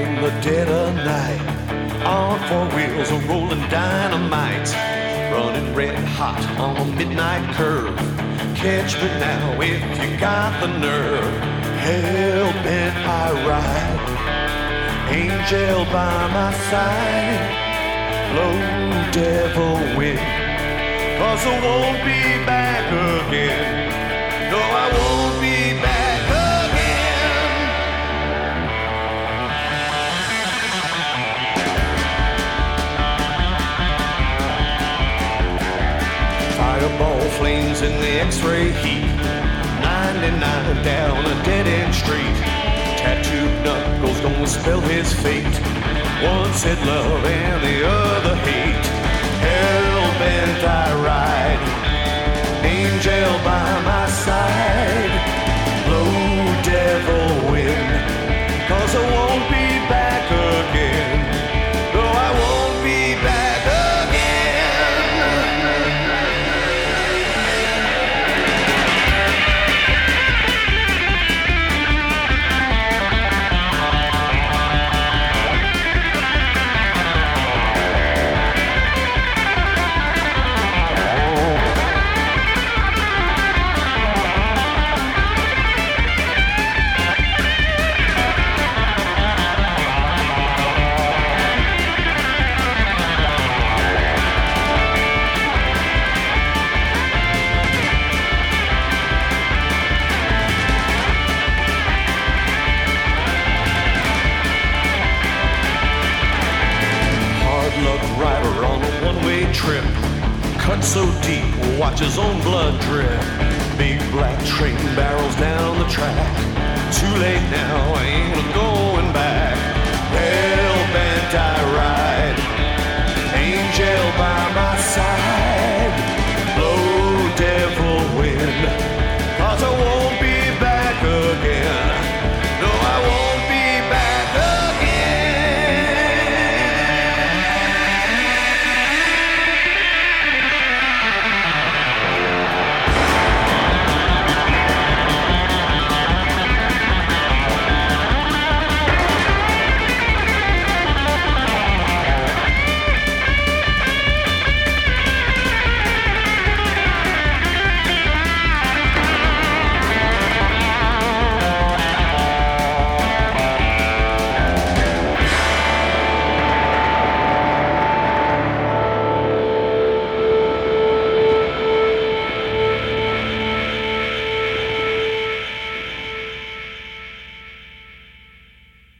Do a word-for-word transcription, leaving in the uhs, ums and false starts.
in the dead of night, on four wheels of rolling dynamite, running red hot on a midnight curve. Catch me now if you got the nerve. Hell bent I ride, angel by my side, blow devil wind, 'cause I won't be back again. No, I won't be back again. Fireball flames in the X-ray heat, ninety-nine down a dead-end street. Tattooed knuckles gonna spell his fate. One said love and the other hate. Hell-bent I ride, angel by my side, blow devil wind, 'cause I won't be back again. No, I won't be back again. Rider on a one-way trip, cut so deep, watch his own blood drip. Big black train barrels down the track. Too late now, I ain't going back.